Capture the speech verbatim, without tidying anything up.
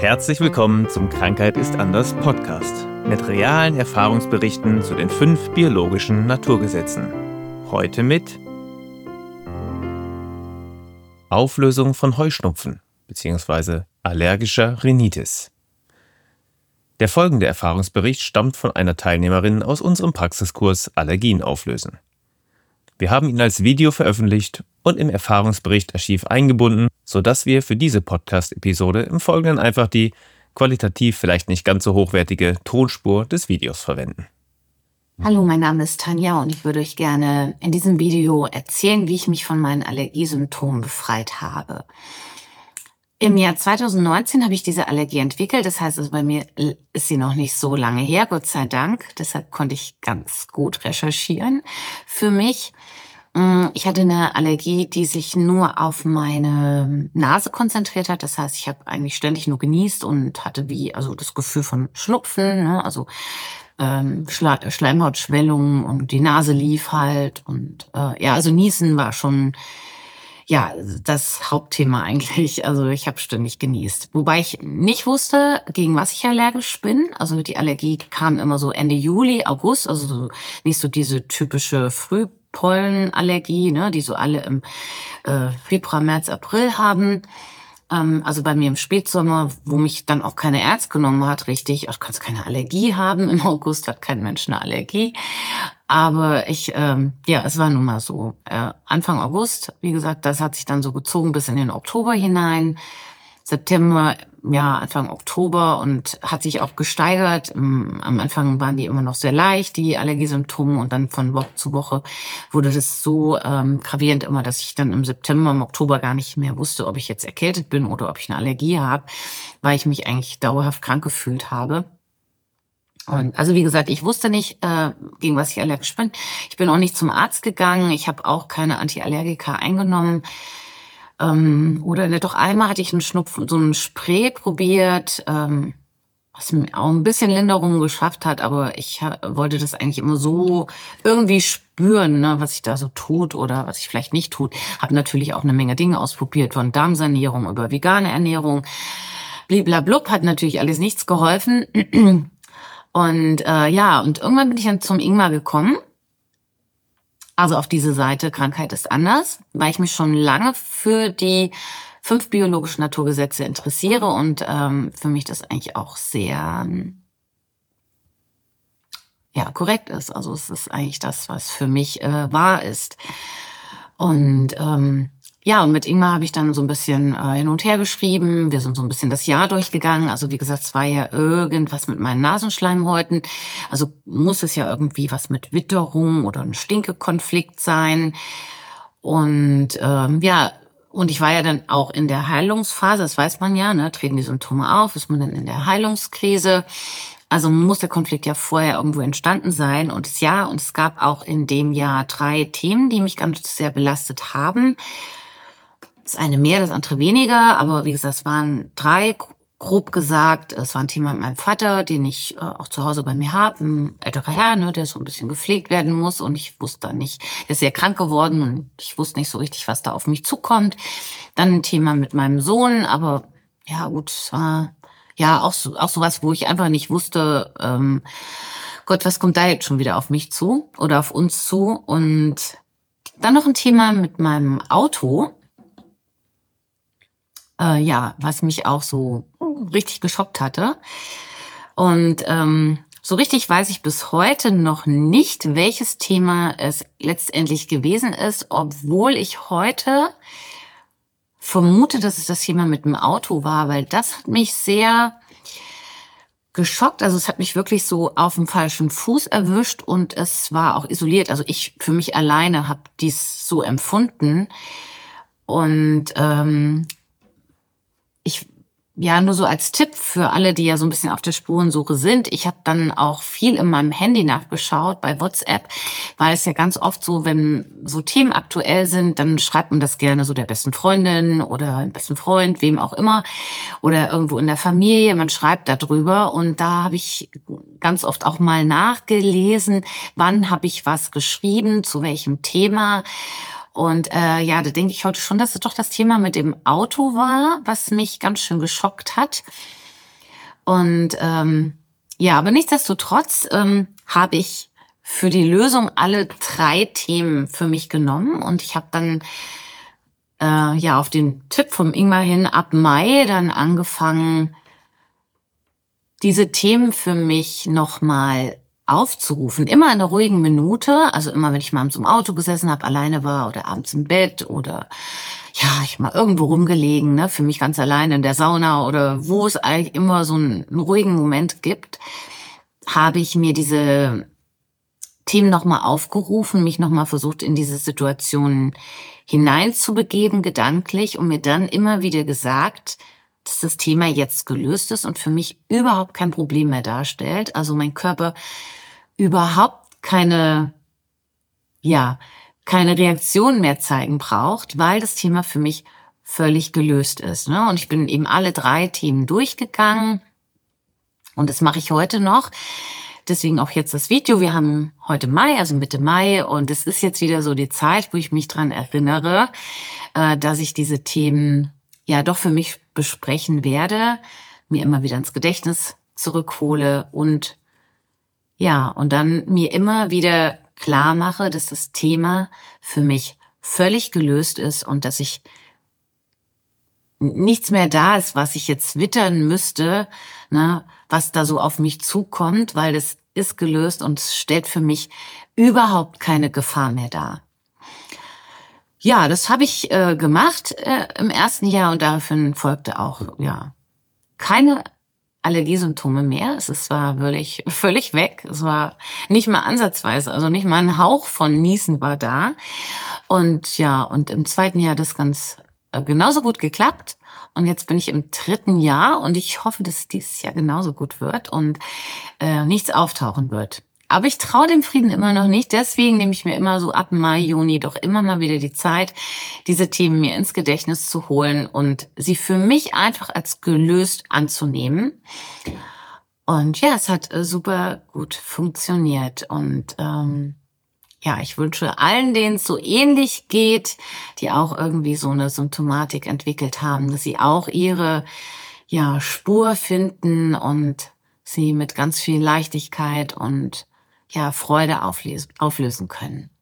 Herzlich willkommen zum Krankheit ist anders Podcast mit realen Erfahrungsberichten zu den fünf biologischen Naturgesetzen. Heute mit Auflösung von Heuschnupfen bzw. allergischer Rhinitis. Der folgende Erfahrungsbericht stammt von einer Teilnehmerin aus unserem Praxiskurs Allergien auflösen. Wir haben ihn als Video veröffentlicht und im Erfahrungsbericht-Archiv eingebunden, sodass wir für diese Podcast-Episode im Folgenden einfach die qualitativ vielleicht nicht ganz so hochwertige Tonspur des Videos verwenden. Hallo, mein Name ist Tanja und ich würde euch gerne in diesem Video erzählen, wie ich mich von meinen Allergiesymptomen befreit habe. Im Jahr zweitausendneunzehn habe ich diese Allergie entwickelt, das heißt, also bei mir ist sie noch nicht so lange her, Gott sei Dank. Deshalb konnte ich ganz gut recherchieren für mich. Ich hatte eine Allergie, die sich nur auf meine Nase konzentriert hat. Das heißt, ich habe eigentlich ständig nur genießt und hatte wie also das Gefühl von Schnupfen, ne? Also ähm, Schla- Schleimhautschwellungen und die Nase lief halt. Und äh, ja, also Niesen war schon ja das Hauptthema eigentlich. Also ich habe ständig genießt. Wobei ich nicht wusste, gegen was ich allergisch bin. Also die Allergie kam immer so Ende Juli, August. Also so, nicht so diese typische Früh Pollenallergie, ne, die so alle im äh, Februar, März, April haben. Ähm, also bei mir im Spätsommer, wo mich dann auch keine Ärzt genommen hat, richtig, du kannst keine Allergie haben. Im August hat kein Mensch eine Allergie. Aber ich, ähm, ja, es war nun mal so. Äh, Anfang August, wie gesagt, das hat sich dann so gezogen bis in den Oktober hinein. September, ja, Anfang Oktober und hat sich auch gesteigert. Am Anfang waren die immer noch sehr leicht, die Allergiesymptome, und dann von Woche zu Woche wurde das so ähm, gravierend immer, dass ich dann im September, im Oktober gar nicht mehr wusste, ob ich jetzt erkältet bin oder ob ich eine Allergie habe, weil ich mich eigentlich dauerhaft krank gefühlt habe. Und also wie gesagt, ich wusste nicht, äh, gegen was ich allergisch bin. Ich bin auch nicht zum Arzt gegangen. Ich habe auch keine Antiallergika eingenommen. Ähm, oder ne, doch einmal hatte ich einen Schnupfen, so ein Spray probiert, ähm, was mir auch ein bisschen Linderung geschafft hat, aber ich ha- wollte das eigentlich immer so irgendwie spüren, ne, was sich da so tut oder was ich vielleicht nicht tut. Habe natürlich auch eine Menge Dinge ausprobiert, von Darmsanierung über vegane Ernährung. Bliblablub, hat natürlich alles nichts geholfen. Und äh, ja, und irgendwann bin ich dann zum Ingmar gekommen. Also auf diese Seite Krankheit ist anders, weil ich mich schon lange für die fünf biologischen Naturgesetze interessiere und ähm, für mich das eigentlich auch sehr ja korrekt ist. Also es ist eigentlich das, was für mich äh, wahr ist. Und ähm, ja, und mit Ingmar habe ich dann so ein bisschen äh, hin und her geschrieben. Wir sind so ein bisschen das Jahr durchgegangen. Also wie gesagt, es war ja irgendwas mit meinen Nasenschleimhäuten. Also muss es ja irgendwie was mit Witterung oder ein Stinkekonflikt sein. Und ähm, ja, und ich war ja dann auch in der Heilungsphase, das weiß man ja, ne, treten die Symptome auf, ist man dann in der Heilungskrise. Also muss der Konflikt ja vorher irgendwo entstanden sein. Und es, ja, und es gab auch in dem Jahr drei Themen, die mich ganz sehr belastet haben. Das eine mehr, das andere weniger, aber wie gesagt, es waren drei, grob gesagt. Es war ein Thema mit meinem Vater, den ich äh, auch zu Hause bei mir habe, ein älterer Herr, ne, der so ein bisschen gepflegt werden muss, und ich wusste dann nicht, der ist sehr krank geworden und ich wusste nicht so richtig, was da auf mich zukommt. Dann ein Thema mit meinem Sohn, aber ja gut, es war ja auch so, auch sowas, wo ich einfach nicht wusste, ähm, Gott, was kommt da jetzt schon wieder auf mich zu oder auf uns zu? Und dann noch ein Thema mit meinem Auto. Äh, ja, was mich auch so richtig geschockt hatte. Und ähm, so richtig weiß ich bis heute noch nicht, welches Thema es letztendlich gewesen ist, obwohl ich heute vermute, dass es das Thema mit dem Auto war, weil das hat mich sehr geschockt. Also es hat mich wirklich so auf dem falschen Fuß erwischt und es war auch isoliert. Also ich für mich alleine habe dies so empfunden. Und ähm, ich, ja, nur so als Tipp für alle, die ja so ein bisschen auf der Spurensuche sind. Ich habe dann auch viel in meinem Handy nachgeschaut, bei WhatsApp, weil es ja ganz oft so, wenn so Themen aktuell sind, dann schreibt man das gerne so der besten Freundin oder dem besten Freund, wem auch immer, oder irgendwo in der Familie. Man schreibt darüber, und da habe ich ganz oft auch mal nachgelesen, wann habe ich was geschrieben, zu welchem Thema. Und äh, ja, da denke ich heute schon, dass es doch das Thema mit dem Auto war, was mich ganz schön geschockt hat. Und ähm, ja, aber nichtsdestotrotz ähm, habe ich für die Lösung alle drei Themen für mich genommen und ich habe dann äh, ja auf den Tipp vom Ingmar hin ab Mai dann angefangen, diese Themen für mich nochmal aufzurufen. Immer in einer ruhigen Minute, also immer, wenn ich mal abends im Auto gesessen habe, alleine war oder abends im Bett oder ja, ich mal irgendwo rumgelegen, ne, für mich ganz alleine in der Sauna oder wo es eigentlich immer so einen, einen ruhigen Moment gibt, habe ich mir diese Themen nochmal aufgerufen, mich nochmal versucht, in diese Situation hineinzubegeben, gedanklich, und mir dann immer wieder gesagt, dass das Thema jetzt gelöst ist und für mich überhaupt kein Problem mehr darstellt. Also mein Körper überhaupt keine, ja, keine Reaktion mehr zeigen braucht, weil das Thema für mich völlig gelöst ist. Ne? Und ich bin eben alle drei Themen durchgegangen und das mache ich heute noch. Deswegen auch jetzt das Video. Wir haben heute Mai, also Mitte Mai, und es ist jetzt wieder so die Zeit, wo ich mich dran erinnere, äh, dass ich diese Themen ja doch für mich besprechen werde, mir immer wieder ins Gedächtnis zurückhole und ja, und dann mir immer wieder klar mache, dass das Thema für mich völlig gelöst ist und dass ich nichts mehr da ist, was ich jetzt wittern müsste, ne, was da so auf mich zukommt, weil das ist gelöst und es stellt für mich überhaupt keine Gefahr mehr dar. Ja, das habe ich äh, gemacht äh, im ersten Jahr und daraufhin folgte auch ja keine Allergiesymptome mehr. Es ist zwar wirklich völlig weg, es war nicht mal ansatzweise, also nicht mal ein Hauch von Niesen war da. Und ja, und im zweiten Jahr hat das ganz äh, genauso gut geklappt. Und jetzt bin ich im dritten Jahr und ich hoffe, dass es dieses Jahr genauso gut wird und äh, nichts auftauchen wird. Aber ich traue dem Frieden immer noch nicht. Deswegen nehme ich mir immer so ab Mai, Juni doch immer mal wieder die Zeit, diese Themen mir ins Gedächtnis zu holen und sie für mich einfach als gelöst anzunehmen. Und ja, es hat äh, super gut funktioniert. Und ähm, ja, ich wünsche allen, denen es so ähnlich geht, die auch irgendwie so eine Symptomatik entwickelt haben, dass sie auch ihre ja, Spur finden und sie mit ganz viel Leichtigkeit und ja, Freude auflösen, auflösen können.